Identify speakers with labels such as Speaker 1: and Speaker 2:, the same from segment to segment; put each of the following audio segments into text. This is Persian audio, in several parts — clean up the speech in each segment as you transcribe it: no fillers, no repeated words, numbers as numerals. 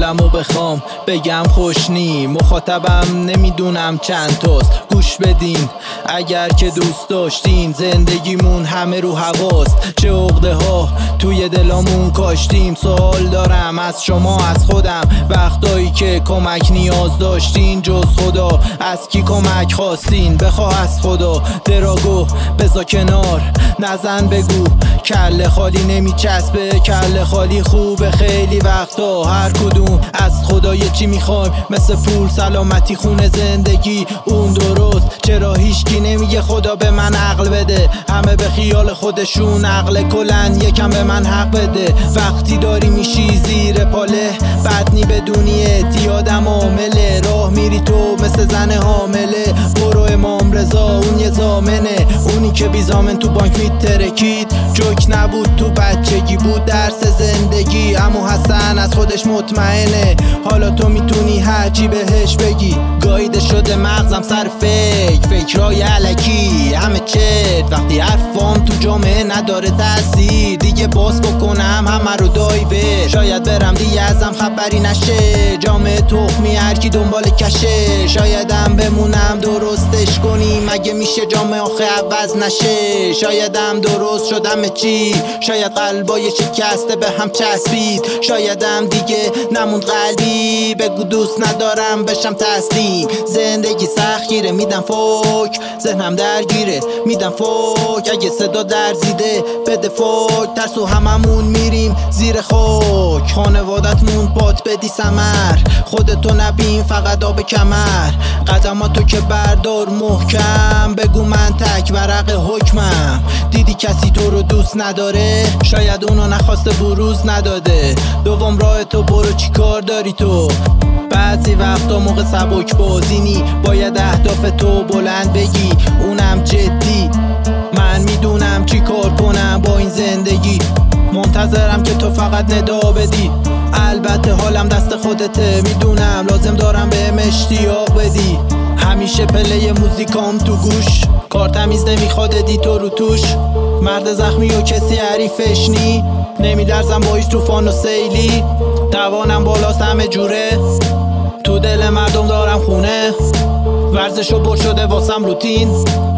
Speaker 1: قلبمو بخوام بگم خوشنی، مخاطبم نمیدونم چند تاست. گوش بدین اگر که دوست داشتین، زندگیمون همه رو هواست. چه عقده ها توی دلامون کاشتیم. سوال دارم از شما، از خودم، وقتایی که کمک نیاز داشتین جز خدا از کی کمک خواستین؟ بخواه از خدا دراگو بزا کنار، نزن بگو کله خالی نمیچسبه. کله خالی خوبه خیلی وقتا، هر کدوم از خدا یه چی میخوایم، مثل پول، سلامتی، خونه، زندگی اون درست. چرا هیچکی نمیگه خدا به من عقل بده؟ همه به خیال خودشون عقل کلن، یکم به من حق بده. وقتی داری میشی زیر پاله بدنی بدونی اعتیادم عامله. راه میری تو مثل زن حامله، برو امام رضا اون یه زامنه. اونی که بی زامن تو بانک میترکید، جوک نبود تو بچگی بود درس زندگی. عمو حسن از خودش مطمئنه، حالا تو میتونی هرچی بهش بگی. گاییده شده مغزم سر فکرای علکی، همه چت وقتی حرفام تو جامعه نداره تاثیر. دیگه باز بکنم همه رو دایوه، شاید برم دیگه ازم خبری نشه. جامعه تخمی هرکی دنبال کشه، شایدم بمونم درستش کنی. مگه میشه جامعه آخه عوض نشه؟ شایدم درست شدم چی؟ شاید قلبای شکسته به هم چسبید، شایدم دیگه نموند قلبی. بگو دوست ندارم بشم تسلیم. زندگی سختگیره میدم فوک، ذهنم درگیره میدم فوک. اگه صدا درزیده بده فوک، ترسو هممون میریم زیر خاک. خانوادتمون پات بدی سمر، خودتو نبین فقط آب کمر. قدماتو که بردار محکم، بگو من تک ورق حکمم. دیدی کسی تو رو دوست نداره، شاید اونو نخواسته بروز نداده. دوم راه تو برو، چی کار داری تو؟ بعضی وقتا موقع سبک بازینی باید اهداف تو بلند بگی، اونم جدی. من میدونم چی کار کنم با این زندگی، منتظرم که تو فقط ندا بدی. البته حالم دست خودته، میدونم لازم دارم بهم اشتیاق بدی. همیشه پله موزیکام تو گوش، کار تمیز نمیخواد ادیتور رو توش. مرد زخمی و کسی حریفش نی، نمیلرزم با هیچ طوفان و سیلی. توانم بالاست همه جوره، تو دل مردم دارم خونه. ورزش و بر شده واسم روتین،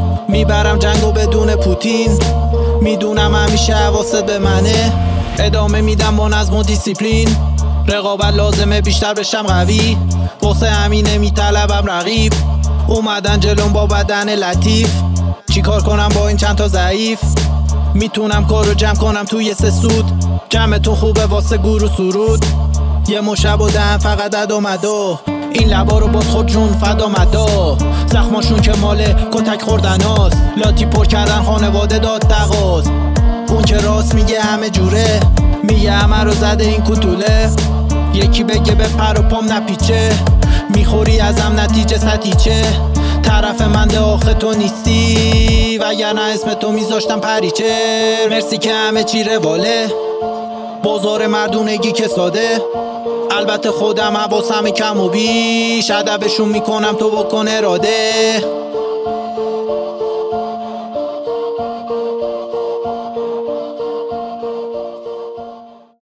Speaker 1: میبرم جنگو بدون پوتین. میدونم همیشه حواست به منه، ادامه میدم با نظم و دیسیپلین. رقابت لازمه بیشتر بشم قوی، واسه همین نمیطلبم رقیب. اومدن جلوم با بدن لطیف، چی کار کنم با این چند تا ضعیف؟ میتونم کارو جمع کنم توی 3 سود، جمعتون خوبه واسه گور و سرود. یه مشب و دهن فقط دد و مدا، این لبا رو باز خود جون فدا مدا. زخماشون که مال کتک خوردن هاست، لاتی پر کردن خانواده داد تقاض. اون که راست میگه همه جوره، میگه همه رو زده این کتوله. یکی بگه به پر و پام نپیچه، میخوری ازم نتیجه ستیچه. طرف من ده آخه تو نیستی، وگرنه اسم تو میذاشتم پریچه. مرسی که همه چی رواله، بازار مردونگی که ساده. البته خودم حواسم کم و بیش، ادبشون میکنم تو بکن اراده.